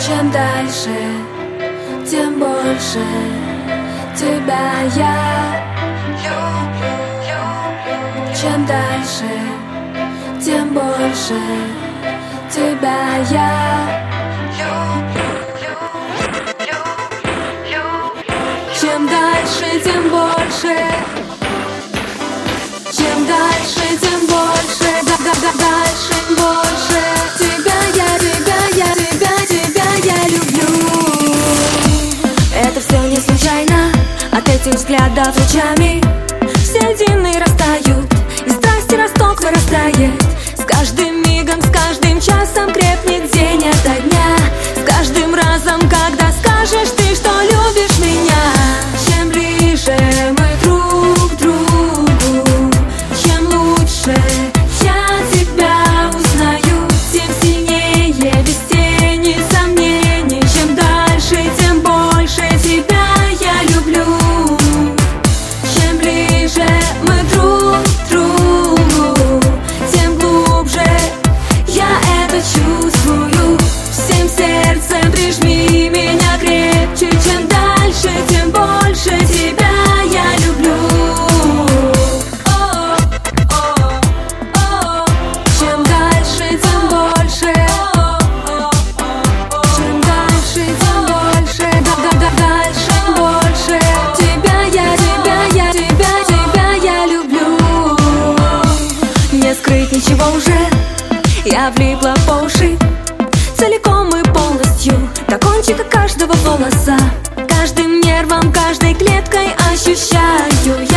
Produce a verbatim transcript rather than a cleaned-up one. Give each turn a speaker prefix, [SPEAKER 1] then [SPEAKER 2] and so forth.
[SPEAKER 1] Чем дальше, тем больше тебя я люблю. Чем дальше, тем больше тебя я люблю. Чем дальше, тем больше. Чем дальше, тем больше. Дальше больше тебя я, тебя я, тебя, тебя я люблю. Это все не случайно. От этих взглядов лучами все льдины растают, и страсти росток вырастает. С каждым мигом, с каждым часом крепнет день ото дня. С каждым разом, когда скажешь ты, что любишь меня. Чем ближе мы друг к другу, чем лучше я тебя узнаю, тем сильнее, без тени сомнений. Чем дальше, тем больше тебя я люблю. Чем ближе мы друг к другу, тем глубже я это чувствую. Всем сердцем прижми меня крепче. Чем дальше, тем больше тебя я люблю. Чем дальше, тем больше. Чем дальше, тем больше. Дальше больше тебя я, тебя я, тебя, тебя я люблю. Не скрыть ничего уже, я влипла по уши, целиком и полностью, до кончика каждого волоса. Каждым нервом, каждой клеткой ощущаю я